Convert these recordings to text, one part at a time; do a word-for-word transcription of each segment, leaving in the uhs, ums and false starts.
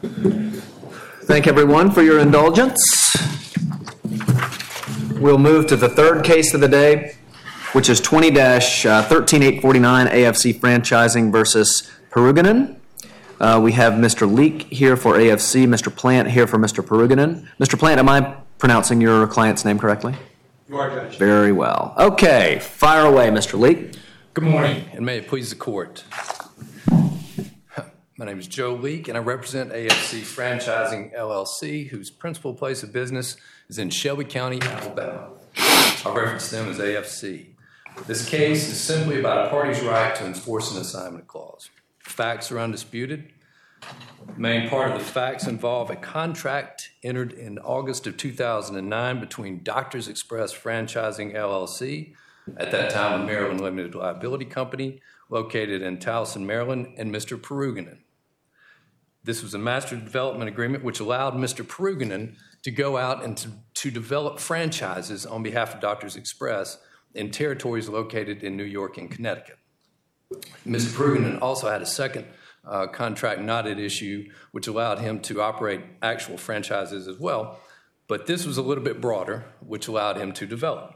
Thank everyone for your indulgence. We'll move to the third case of the day, which is twenty dash thirteen eight forty-nine A F C Franchising versus Peruganen. Uh, we have Mister Leek here for A F C, Mister Plant here for Mister Peruganen. Mister Plant, am I pronouncing your client's name correctly? You are, Judge. Very well. Okay, fire away, Mister Leek. Good morning, and may it please the court. My name is Joe Leek, and I represent A F C Franchising L L C, whose principal place of business is in Shelby County, Alabama. I'll reference them as A F C. This case is simply about a party's right to enforce an assignment clause. Facts are undisputed. The main part of the facts involve a contract entered in August of two thousand nine between Doctors Express Franchising L L C, at that time a Maryland Limited Liability Company, located in Towson, Maryland, and Mister Peruganen. This was a master development agreement which allowed Mister Peruganen to go out and to, to develop franchises on behalf of Doctors Express in territories located in New York and Connecticut. Mister Peruganen also had a second uh, contract not at issue, which allowed him to operate actual franchises as well, but this was a little bit broader, which allowed him to develop.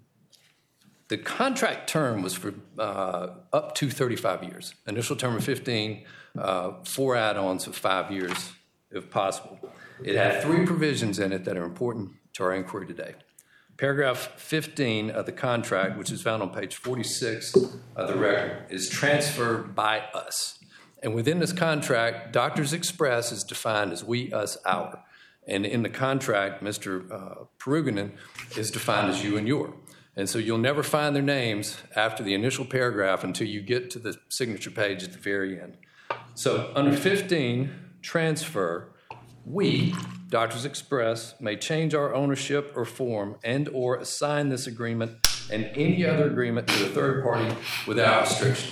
The contract term was for uh, up to thirty-five years. Initial term of fifteen, uh, four add-ons of five years, if possible. It had three provisions in it that are important to our inquiry today. Paragraph fifteen of the contract, which is found on page forty-six of the record, is transferred by us. And within this contract, Doctors Express is defined as we, us, our. And in the contract, Mister Uh, Peruganen is defined as you and your. And so you'll never find their names after the initial paragraph until you get to the signature page at the very end. So under fifteen, transfer, we, Doctors Express, may change our ownership or form and or assign this agreement and any other agreement to a third party without restriction.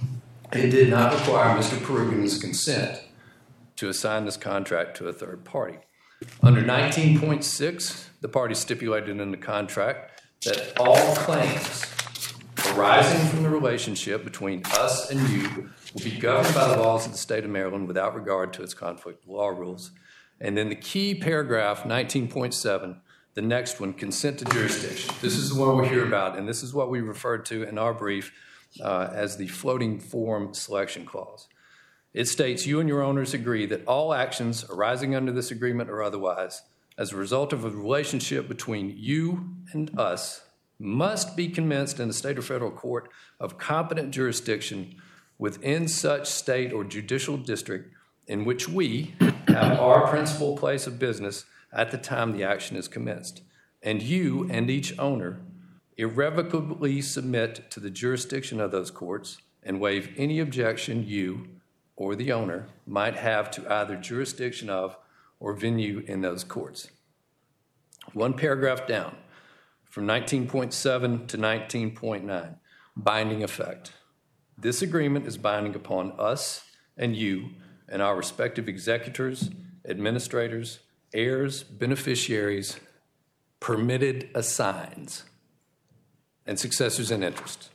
It did not require Mister Peruganen's consent to assign this contract to a third party. Under nineteen point six, the parties stipulated in the contract that all claims arising from the relationship between us and you will be governed by the laws of the state of Maryland without regard to its conflict of law rules. And then the key paragraph, nineteen point seven, the next one, consent to jurisdiction. This is the one we hear about, and this is what we referred to in our brief uh, as the floating form selection clause. It states, you and your owners agree that all actions arising under this agreement or otherwise as a result of a relationship between you and us must be commenced in the state or federal court of competent jurisdiction within such state or judicial district in which we have our principal place of business at the time the action is commenced, and you and each owner irrevocably submit to the jurisdiction of those courts and waive any objection you or the owner might have to either jurisdiction of or venue in those courts. One paragraph down, from nineteen point seven to nineteen point nine, binding effect. This agreement is binding upon us and you and our respective executors, administrators, heirs, beneficiaries, permitted assigns, and successors in interest.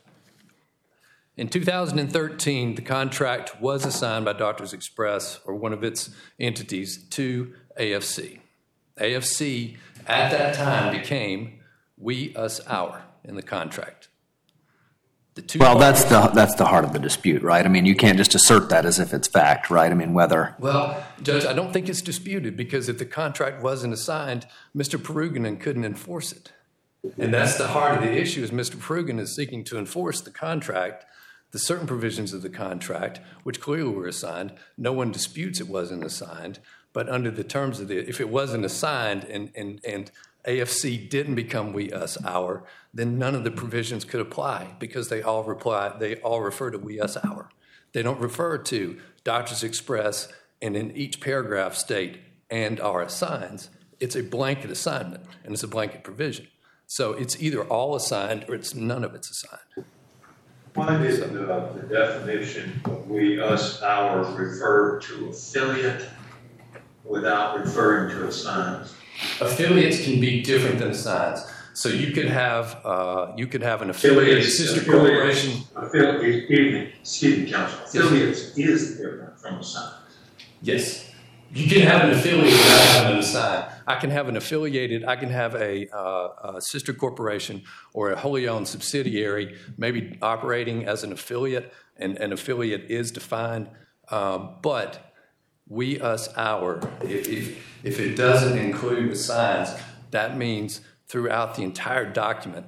In two thousand thirteen, the contract was assigned by Doctors Express or one of its entities to A F C. A F C at that time became we, us, our in the contract. The two well, that's the that's the heart of the dispute, right? I mean, you can't just assert that as if it's fact, right? I mean, whether... Well, Judge, I don't think it's disputed because if the contract wasn't assigned, Mister Peruganen couldn't enforce it. And that's the heart of the issue is Mister Peruganen is seeking to enforce the contract, the certain provisions of the contract, which clearly were assigned. No one disputes it wasn't assigned, but under the terms of the, if it wasn't assigned and, and, and A F C didn't become we, us, our, then none of the provisions could apply because they all reply, they all refer to we, us, our. They don't refer to Doctors Express and in each paragraph state and our assigns. It's a blanket assignment and it's a blanket provision. So it's either all assigned or it's none of it's assigned. Why did the, the definition of we, us, our refer to affiliate without referring to assigns? Affiliates can be different than assigns. So you could have uh, you could have an affiliated sister corporation. Affiliates, excuse me, counsel. Affiliates is different from assigns. Yes, You can have an affiliate without having an assigned. I can have an affiliated, I can have a, uh, a sister corporation or a wholly owned subsidiary, maybe operating as an affiliate, and an affiliate is defined. Um, but we, us, our, if, if, if it doesn't include assigns, that means throughout the entire document,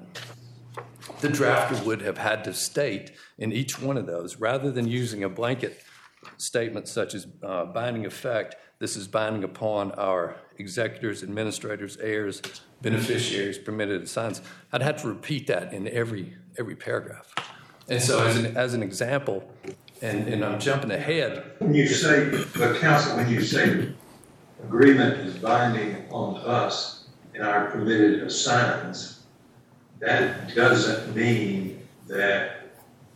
the drafter would have had to state in each one of those, rather than using a blanket statement such as uh, binding effect, this is binding upon our executors, administrators, heirs, beneficiaries, permitted assigns. I'd have to repeat that in every every paragraph. And so as an, as an example, and, and I'm jumping ahead. When you say, but counsel, when you say agreement is binding upon us in our permitted assigns, that doesn't mean that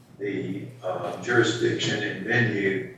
the uh, jurisdiction and venue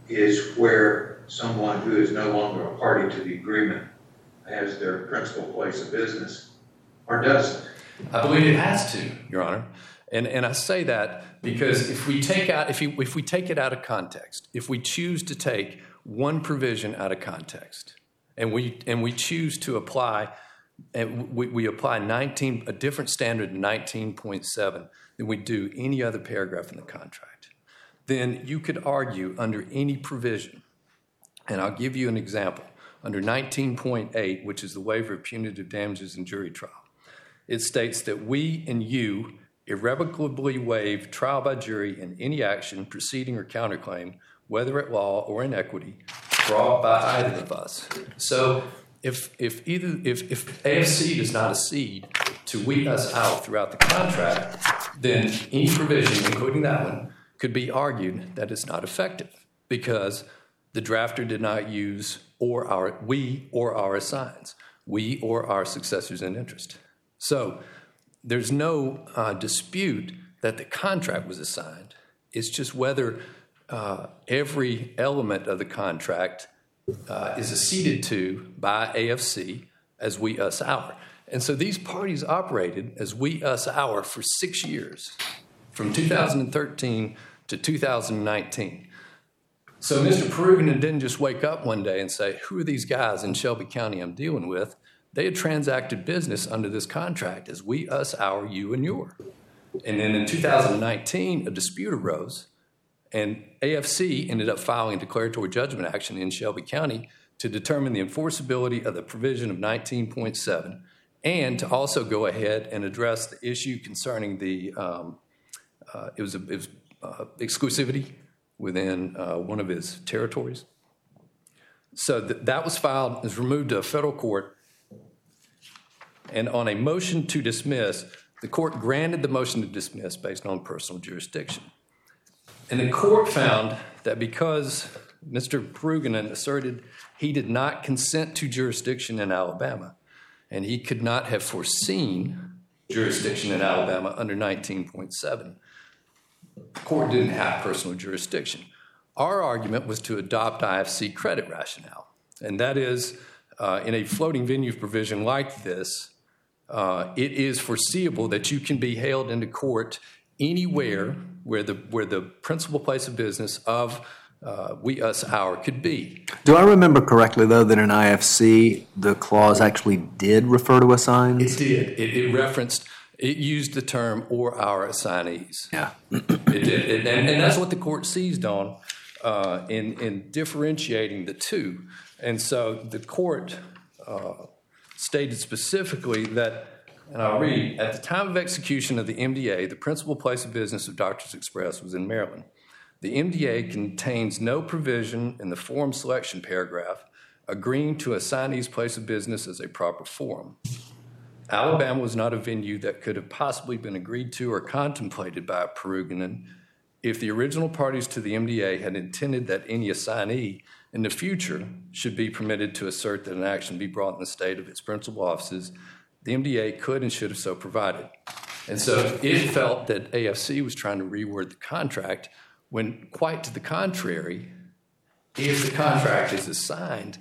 is where someone who is no longer a party to the agreement has their principal place of business, or does it? I believe it has to, Your Honor. And, and I say that because if we take out if, you, if we take it out of context, if we choose to take one provision out of context, and we and we choose to apply and we, we apply nineteen a different standard in nineteen point seven than we do any other paragraph in the contract, then you could argue under any provision, and I'll give you an example. Under nineteen point eight, which is the waiver of punitive damages in jury trial, it states that we and you irrevocably waive trial by jury in any action, proceeding, or counterclaim, whether at law or in equity, brought by either of us. So if if either if, if A F C does not accede to we us out throughout the contract, then any provision, including that one, could be argued that it's not effective because the drafter did not use or our we or our assigns, we or our successors in interest. So there's no uh, dispute that the contract was assigned. It's just whether uh, every element of the contract uh, is acceded to by A F C as we, us, our. And so these parties operated as we, us, our for six years, from two thousand thirteen to two thousand nineteen. So Mister Peruginan didn't just wake up one day and say, who are these guys in Shelby County I'm dealing with? They had transacted business under this contract as we, us, our, you, and your. And then in two thousand nineteen, a dispute arose, and A F C ended up filing a declaratory judgment action in Shelby County to determine the enforceability of the provision of nineteen point seven and to also go ahead and address the issue concerning the, um, uh, it was, a, it was uh, exclusivity within uh, one of his territories. So th- that was filed, was removed to a federal court. And on a motion to dismiss, the court granted the motion to dismiss based on personal jurisdiction. And the court found that because Mister Peruginan asserted he did not consent to jurisdiction in Alabama, and he could not have foreseen jurisdiction in Alabama under nineteen point seven, the court didn't have personal jurisdiction. Our argument was to adopt I F C credit rationale, and that is uh, in a floating venue provision like this, Uh, it is foreseeable that you can be hailed into court anywhere where the where the principal place of business of uh, we, us, our could be. Do I remember correctly, though, that in I F C the clause actually did refer to assigns? It did. It, it referenced, it used the term or our assignees. Yeah. It did. It, and, and that's what the court seized on uh, in, in differentiating the two. And so the court uh, stated specifically that, and I'll read, at the time of execution of the M D A, the principal place of business of Doctors Express was in Maryland. The M D A contains no provision in the forum selection paragraph agreeing to assignee's place of business as a proper forum. Alabama was not a venue that could have possibly been agreed to or contemplated by Peruginan if the original parties to the M D A had intended that any assignee in the future should be permitted to assert that an action be brought in the state of its principal offices. The M D A could and should have so provided. And so it felt that A F C was trying to reword the contract when, quite to the contrary, if the contract is assigned,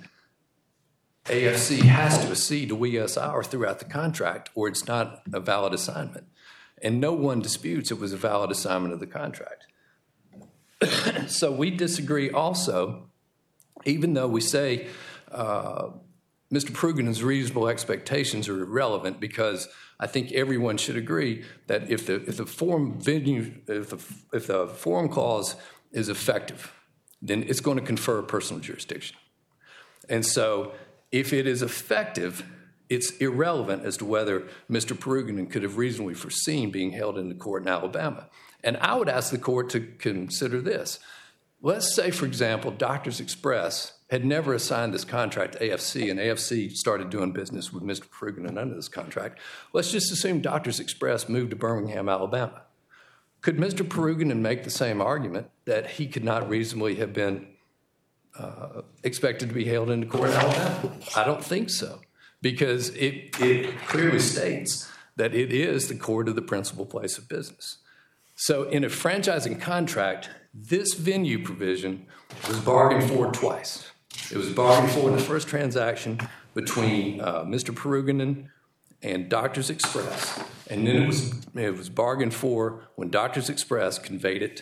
A F C has to accede to we, us, our throughout the contract, or it's not a valid assignment. And no one disputes it was a valid assignment of the contract. So we disagree also even though we say uh, Mister Prugenen's reasonable expectations are irrelevant, because I think everyone should agree that if the if the forum venue if the if the forum clause is effective, then it's going to confer personal jurisdiction. And so, if it is effective, it's irrelevant as to whether Mister Peruginen could have reasonably foreseen being held in the court in Alabama. And I would ask the court to consider this. Let's say, for example, Doctors Express had never assigned this contract to A F C, and A F C started doing business with Mister Peruginen under this contract. Let's just assume Doctors Express moved to Birmingham, Alabama. Could Mister Peruginen make the same argument that he could not reasonably have been uh, expected to be held in the court in Alabama? I don't think so, because it, it clearly states that it is the court of the principal place of business. So in a franchising contract, this venue provision was bargained for twice. It was bargained for in the first transaction between uh, Mister Peruginen and Doctors Express, and then it was it was bargained for when Doctors Express conveyed it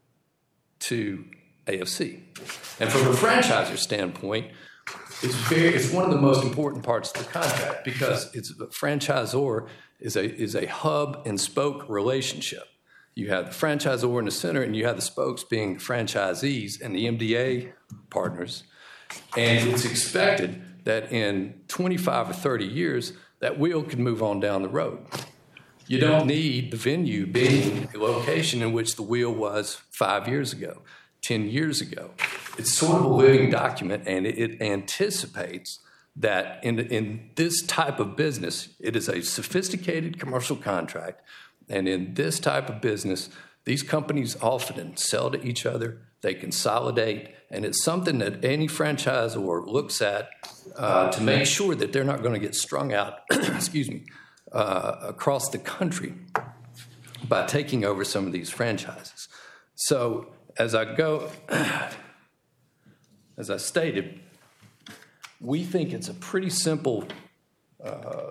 to A F C. And from a franchisor's standpoint, it's very it's one of the most important parts of the contract, because it's a franchisor is a is a hub and spoke relationship. You have the franchisor in the center, and you have the spokes being franchisees and the M D A partners. And it's expected that in twenty-five or thirty years, that wheel can move on down the road. You don't need the venue being a location in which the wheel was five years ago, ten years ago. It's sort of a living document, and it, it anticipates that in, in this type of business, it is a sophisticated commercial contract. And in this type of business, these companies often sell to each other, they consolidate, and it's something that any franchisor looks at uh, to make sure that they're not going to get strung out, excuse me, uh, across the country by taking over some of these franchises. So as I go, as I stated, we think it's a pretty simple uh,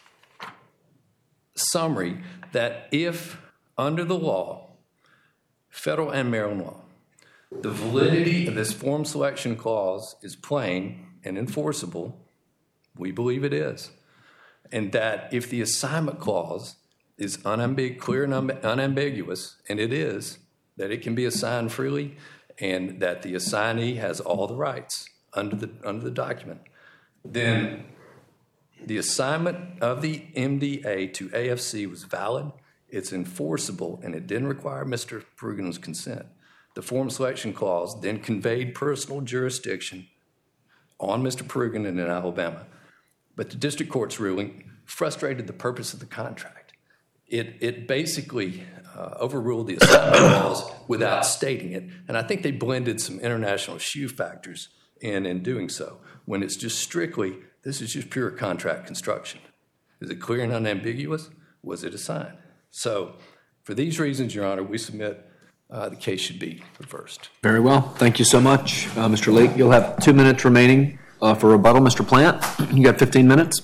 summary that if, under the law, federal and Maryland law, the validity of this forum selection clause is plain and enforceable, we believe it is. And that if the assignment clause is unambig- clear and un- unambiguous, and it is, that it can be assigned freely, and that the assignee has all the rights under the under the document, then the assignment of the M D A to A F C was valid, it's enforceable, and it didn't require Mister Peruginen's consent. The forum selection clause then conveyed personal jurisdiction on Mister Peruginen in Alabama. But the district court's ruling frustrated the purpose of the contract. It, it basically uh, overruled the assignment clause without stating it, and I think they blended some international shoe factors in in doing so, when it's just strictly, this is just pure contract construction. Is it clear and unambiguous? Was it assigned? So for these reasons, Your Honor, we submit uh, the case should be reversed. Very well. Thank you so much, uh, Mister Leake. You'll have two minutes remaining uh, for rebuttal. Mister Plant, you got fifteen minutes.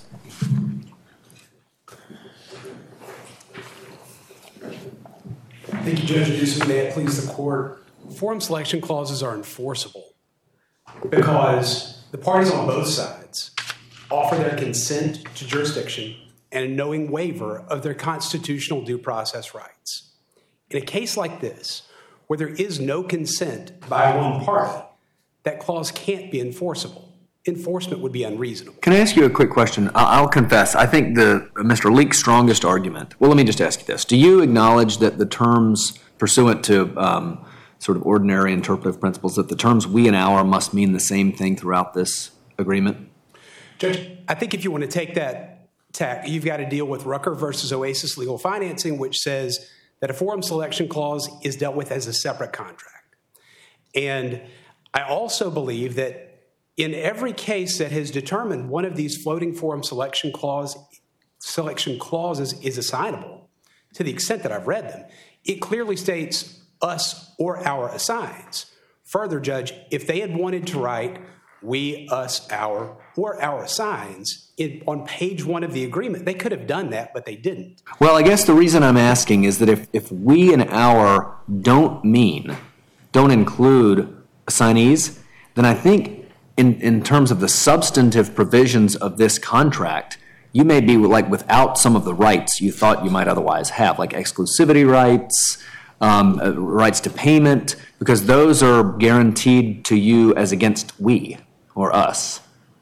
Thank you, Judge Newsom. May it please the court. Forum selection clauses are enforceable because the parties on both sides offer their consent to jurisdiction and a knowing waiver of their constitutional due process rights. In a case like this, where there is no consent by one party, that clause can't be enforceable. Enforcement would be unreasonable. Can I ask you a quick question? I'll confess, I think the Mister Leake's strongest argument, well, let me just ask you this. Do you acknowledge that the terms pursuant to um, sort of ordinary interpretive principles, that the terms we and our must mean the same thing throughout this agreement? Judge, I think if you want to take that tack, you've got to deal with Rucker versus Oasis Legal Financing, which says that a forum selection clause is dealt with as a separate contract. And I also believe that in every case that has determined one of these floating forum selection clause selection clauses is assignable, to the extent that I've read them, it clearly states us or our assigns. Further, Judge, if they had wanted to write we, us, our, or our assigns in, on page one of the agreement, they could have done that, but they didn't. Well, I guess the reason I'm asking is that if, if we and our don't mean, don't include assignees, then I think in, in terms of the substantive provisions of this contract, you may be like without some of the rights you thought you might otherwise have, like exclusivity rights, um, uh, rights to payment, because those are guaranteed to you as against we or us,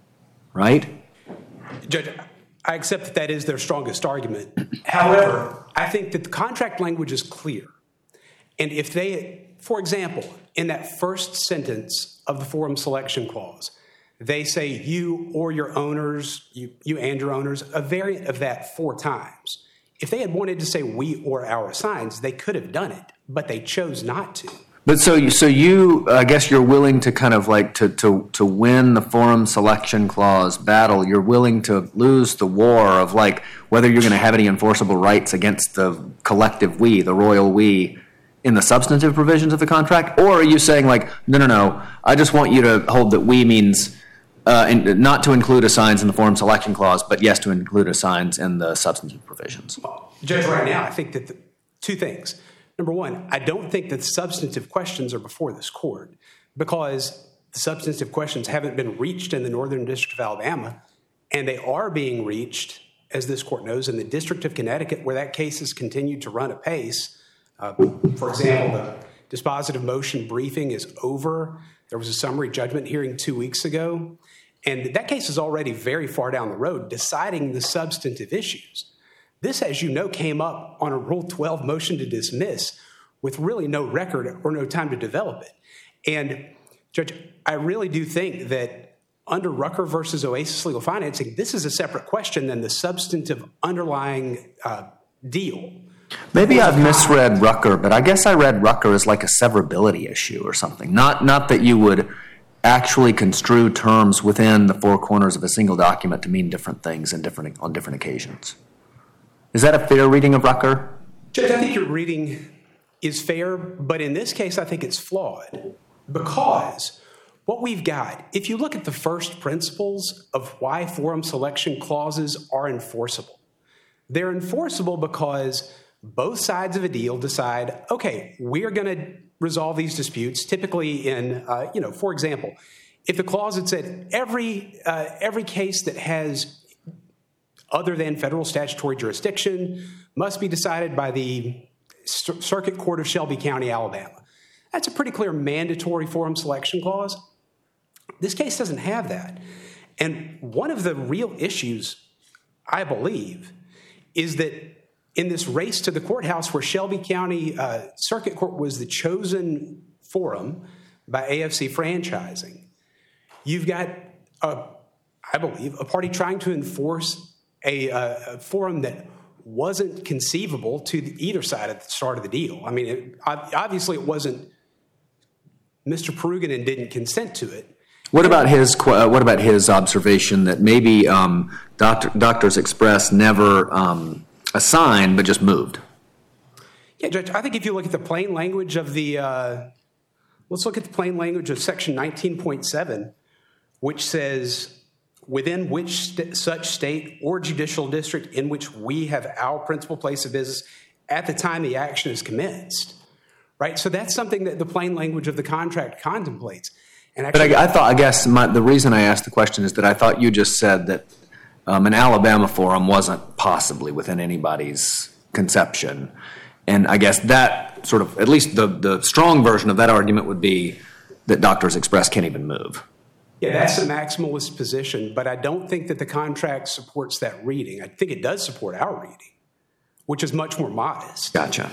right? Judge, I accept that that is their strongest argument. However, I think that the contract language is clear. And if they, for example, in that first sentence of the forum selection clause, they say you or your owners, you, you and your owners, a variant of that four times. If they had wanted to say we or our assigns, they could have done it, but they chose not to. But so you, so you, I guess you're willing to kind of like to, to, to win the forum selection clause battle. You're willing to lose the war of like whether you're going to have any enforceable rights against the collective we, the royal we, in the substantive provisions of the contract? Or are you saying like, no, no, no, I just want you to hold that we means uh, and not to include assigns in the forum selection clause, but yes, to include assigns in the substantive provisions? Well, Judge, right now, I think that the, two things. Number one, I don't think that the substantive questions are before this court because the substantive questions haven't been reached in the Northern District of Alabama, and they are being reached, as this court knows, in the District of Connecticut, where that case has continued to run apace. Uh, for example, the dispositive motion briefing is over. There was a summary judgment hearing two weeks ago, and that case is already very far down the road, deciding the substantive issues. This, as you know, came up on a Rule twelve motion to dismiss with really no record or no time to develop it. And, Judge, I really do think that under Rucker versus Oasis Legal Financing, this is a separate question than the substantive underlying uh, deal. Maybe I've misread Rucker, but I guess I read Rucker as like a severability issue or something. Not, not that you would actually construe terms within the four corners of a single document to mean different things in different, on different occasions. Is that a fair reading of Rucker? Judge, I think your reading is fair, but in this case, I think it's flawed because what we've got, if you look at the first principles of why forum selection clauses are enforceable, they're enforceable because both sides of a deal decide, okay, we're going to resolve these disputes, typically in, uh, you know, for example, if the clause had said every, uh, every case that has other than federal statutory jurisdiction must be decided by the Circuit Court of Shelby County, Alabama. That's a pretty clear mandatory forum selection clause. This case doesn't have that. And one of the real issues, I believe, is that in this race to the courthouse where Shelby County uh, Circuit Court was the chosen forum by A F C Franchising, you've got, a, I believe, a party trying to enforce A, uh, a forum that wasn't conceivable to either side at the start of the deal. I mean, it, obviously it wasn't, Mister Peruganen didn't consent to it. What about his uh, What about his observation that maybe um, Doctor, Doctors Express never um, assigned but just moved? Yeah, Judge, I think if you look at the plain language of the, uh, let's look at the plain language of Section nineteen point seven, which says, within which st- such state or judicial district in which we have our principal place of business at the time the action is commenced, right? So that's something that the plain language of the contract contemplates. And actually, but I, I thought, I guess my, the reason I asked the question is that I thought you just said that um, an Alabama forum wasn't possibly within anybody's conception. And I guess that sort of, at least the, the strong version of that argument would be that Doctors Express can't even move. Yeah, that's a maximalist position, but I don't think that the contract supports that reading. I think it does support our reading, which is much more modest. Gotcha.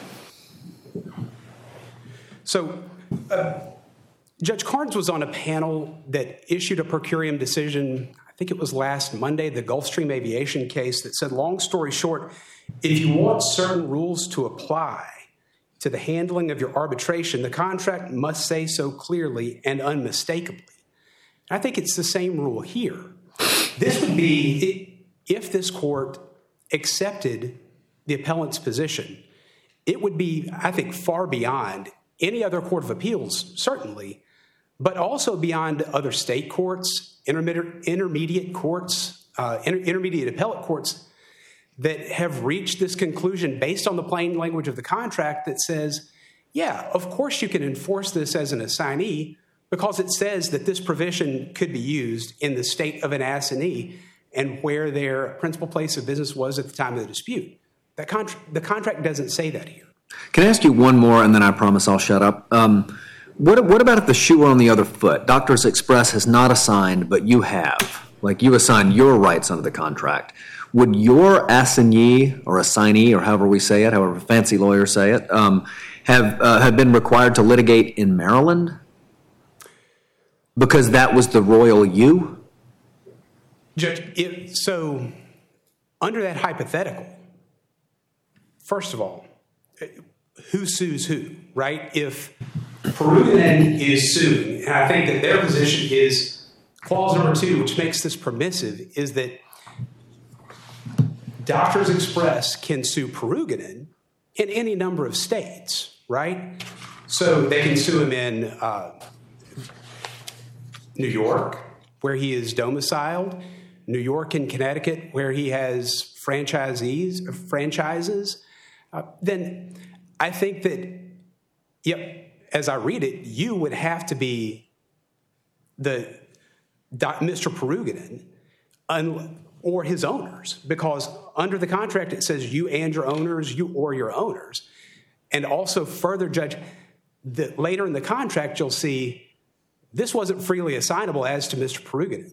So uh, Judge Carnes was on a panel that issued a per curiam decision, I think it was last Monday, the Gulfstream Aviation case, that said, long story short, if you want certain rules to apply to the handling of your arbitration, the contract must say so clearly and unmistakably. I think it's the same rule here. This would be, if this court accepted the appellant's position, it would be, I think, far beyond any other court of appeals, certainly, but also beyond other state courts, intermediate, intermediate courts, uh, inter, intermediate appellate courts that have reached this conclusion based on the plain language of the contract that says, yeah, of course you can enforce this as an assignee, because it says that this provision could be used in the state of an assignee and where their principal place of business was at the time of the dispute. That contra- the contract doesn't say that here. Can I ask you one more, and then I promise I'll shut up? Um, what, what about if the shoe were on the other foot? Doctors Express has not assigned, but you have. Like you assign your rights under the contract. Would your assignee or assignee, or however we say it, however fancy lawyers say it, um, have uh, have been required to litigate in Maryland because that was the royal you? Judge, it, so under that hypothetical, first of all, who sues who, right? If Peruginen is suing, and I think that their position is clause number two, which makes this permissive, is that Doctors Express can sue Peruginen in any number of states, right? So they can sue him in uh, New York, where he is domiciled, New York and Connecticut, where he has franchisees, franchises. Uh, then I think that, yep, as I read it, you would have to be the Mister Peruginen un, or his owners, because under the contract it says you and your owners, you or your owners. And also further, Judge, that later in the contract you'll see this wasn't freely assignable as to Mister Peruginen.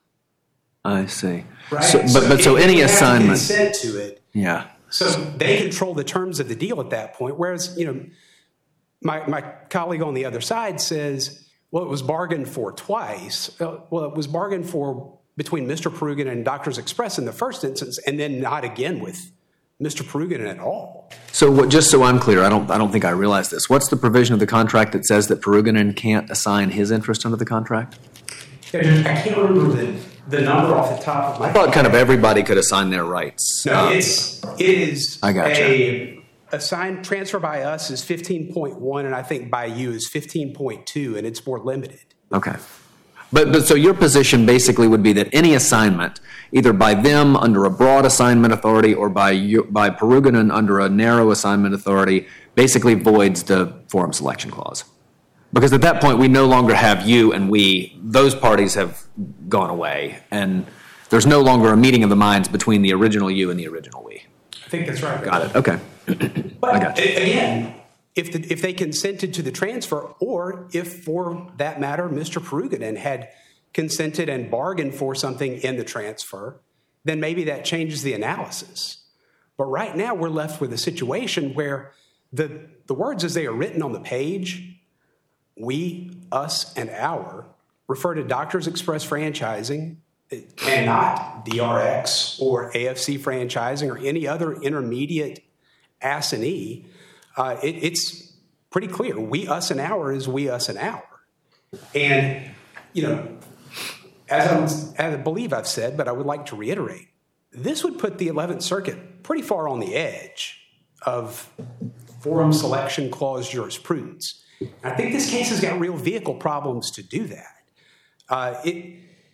I see. Right? So, but but so any assignment, consent to it. Yeah. So they control the terms of the deal at that point. Whereas, you know, my my colleague on the other side says, well, it was bargained for twice. Well, it was bargained for between Mister Peruginen and Doctors Express in the first instance, and then not again with Mister Peruginen at all. So what, just so I'm clear, I don't I don't think I realize this. What's the provision of the contract that says that Peruginen can't assign his interest under the contract? Yeah, I can't remember the, the number off the top of my I thought kind of everybody could assign their rights. No, Um, it's it is I gotcha. a assigned transfer by us is fifteen point one, and I think by you is fifteen point two, and it's more limited. Okay. But, but so your position basically would be that any assignment, either by them under a broad assignment authority or by you, by Peruginen under a narrow assignment authority, basically voids the forum selection clause. Because at that point, we no longer have you and we. Those parties have gone away, and there's no longer a meeting of the minds between the original you and the original we. I think that's right. Got it. Okay. But I got you. again, if the, if they consented to the transfer, or if for that matter, Mister Peruginen had consented and bargained for something in the transfer, then maybe that changes the analysis. But right now, we're left with a situation where the the words as they are written on the page, we, us, and our, refer to Doctors Express Franchising and not D R X or A F C Franchising or any other intermediate assignee. Uh, it, it's pretty clear. We, us, and our is we, us, and our. And, you know, as I, was, as I believe I've said, but I would like to reiterate, this would put the eleventh Circuit pretty far on the edge of forum selection clause jurisprudence. I think this case has got real vehicle problems to do that. Uh, it,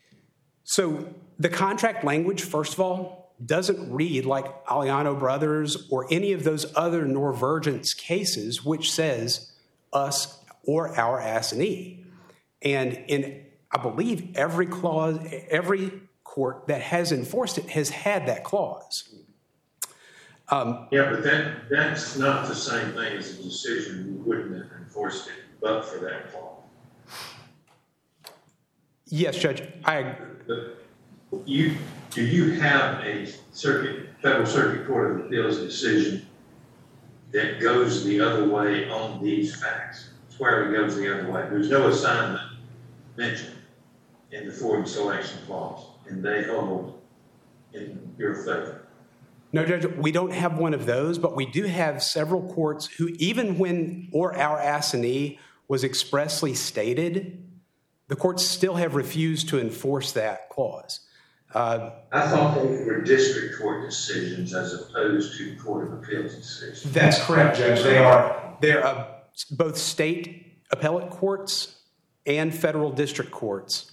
so the contract language, first of all, doesn't read like Aliano Brothers or any of those other Norvergence cases, which says us or our assignee. And in, I believe, every clause, every court that has enforced it has had that clause. Um, Yeah, but that, that's not the same thing as a decision. We wouldn't have enforced it but for that clause. yes, Judge. I But you, do you have a circuit, Federal Circuit Court of Appeals decision that goes the other way on these facts? Swear it goes the other way. There's no assignment mentioned in the forum selection clause, and they hold in your favor. No, Judge, we don't have one of those, but we do have several courts who, even when or our assignee was expressly stated, the courts still have refused to enforce that clause. Uh, I thought they were district court decisions as opposed to Court of Appeals decisions. that's correct, Judge. They are they're uh, both state appellate courts and federal district courts.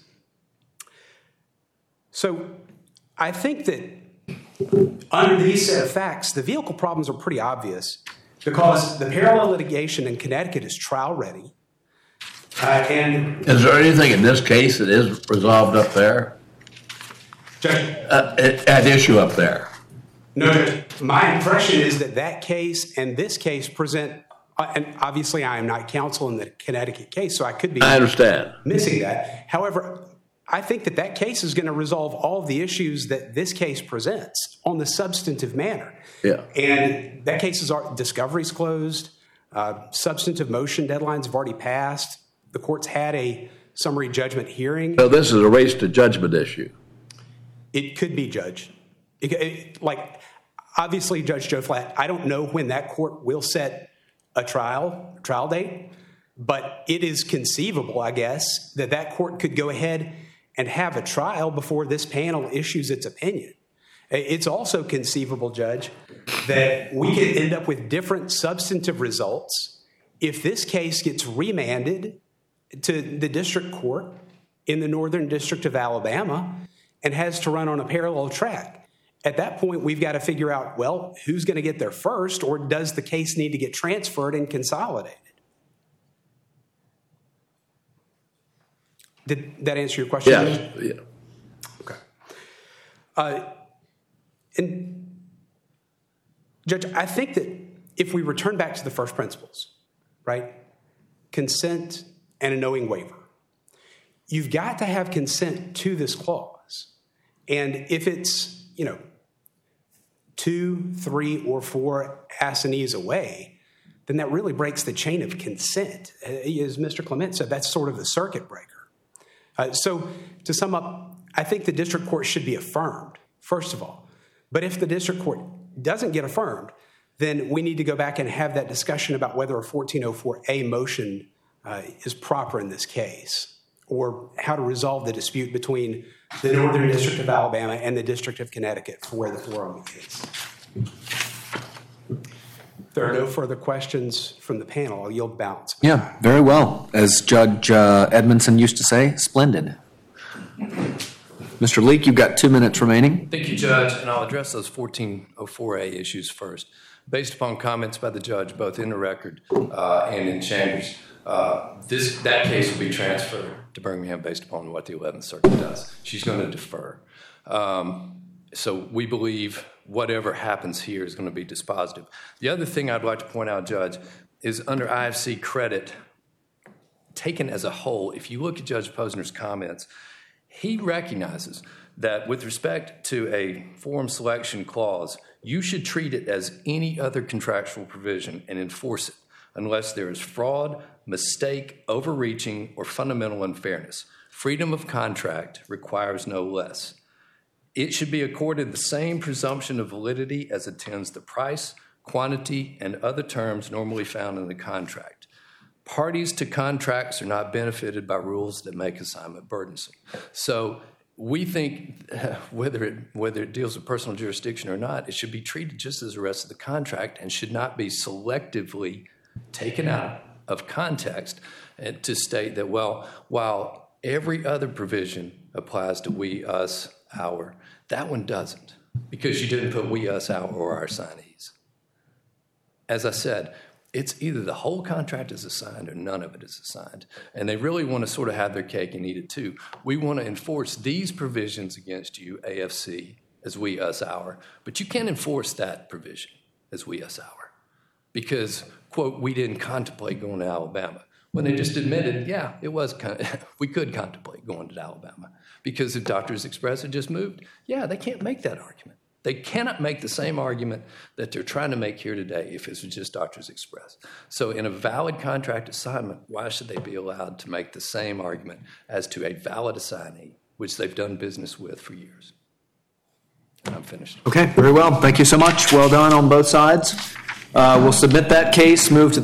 So I think that under these set of facts, the vehicle problems are pretty obvious because the parallel litigation in Connecticut is trial ready. Uh, and Is there anything in this case that is resolved up there? Judge, Uh, at, at issue up there? no, Judge, my impression is that that case and this case present, uh, and obviously I am not counsel in the Connecticut case, so I could be I understand. missing that. However, I think that that case is going to resolve all of the issues that this case presents on the substantive manner. Yeah. And that case is discovery's closed. Uh, substantive motion deadlines have already passed. The court's had a summary judgment hearing. So this is a race to judgment issue. It could be, Judge. It, it, like, obviously, Judge Joe Flatt, I don't know when that court will set a trial, trial date, but it is conceivable, I guess, that that court could go ahead and have a trial before this panel issues its opinion. It's also conceivable, Judge, that we could end up with different substantive results if this case gets remanded to the district court in the Northern District of Alabama and has to run on a parallel track. At that point, we've got to figure out, well, who's going to get there first, or does the case need to get transferred and consolidated? Did that answer your question? Yes. Yeah. Okay. Uh, and Judge, I think that if we return back to the first principles, right, consent and a knowing waiver, you've got to have consent to this clause. And if it's, you know, two, three, or four assinees away, then that really breaks the chain of consent. As Mister Clement said, that's sort of the circuit breaker. Uh, so to sum up, I think the district court should be affirmed, first of all. But if the district court doesn't get affirmed, then we need to go back and have that discussion about whether a fourteen oh four A motion uh, is proper in this case, or how to resolve the dispute between the Northern District of Alabama and the District of Connecticut for where the forum is. If there are no further questions from the panel, I'll yield balance. Yeah, very well. As Judge uh, Edmondson used to say, splendid. Mister Leek, you've got two minutes remaining. Thank you, Judge, and I'll address those fourteen oh four A issues first. Based upon comments by the judge, both in the record uh, and in chambers, uh, this that case will be transferred to Birmingham based upon what the eleventh Circuit does. She's going to defer. Um, so we believe whatever happens here is going to be dispositive. The other thing I'd like to point out, Judge, is under I F C credit, taken as a whole, if you look at Judge Posner's comments, he recognizes that with respect to a forum selection clause, you should treat it as any other contractual provision and enforce it unless there is fraud, mistake, overreaching, or fundamental unfairness. Freedom of contract requires no less. It should be accorded the same presumption of validity as attends the price, quantity, and other terms normally found in the contract. Parties to contracts are not benefited by rules that make assignment burdensome. So we think uh, whether it whether it deals with personal jurisdiction or not, it should be treated just as the rest of the contract and should not be selectively taken out of context and to state that, well, while every other provision applies to we, us, our, that one doesn't, because you didn't put we, us, our, or our signees. As I said, it's either the whole contract is assigned or none of it is assigned. And they really want to sort of have their cake and eat it too. We want to enforce these provisions against you, A F C, as we, us, our, but you can't enforce that provision as we, us, our, because, quote, we didn't contemplate going to Alabama. When they just admitted, yeah, it was con- we could contemplate going to Alabama. Because if Doctors Express had just moved, yeah, they can't make that argument. They cannot make the same argument that they're trying to make here today if it was just Doctors Express. So in a valid contract assignment, why should they be allowed to make the same argument as to a valid assignee, which they've done business with for years? And I'm finished. Okay, very well. Thank you so much. Well done on both sides. Uh, we'll submit that case, move to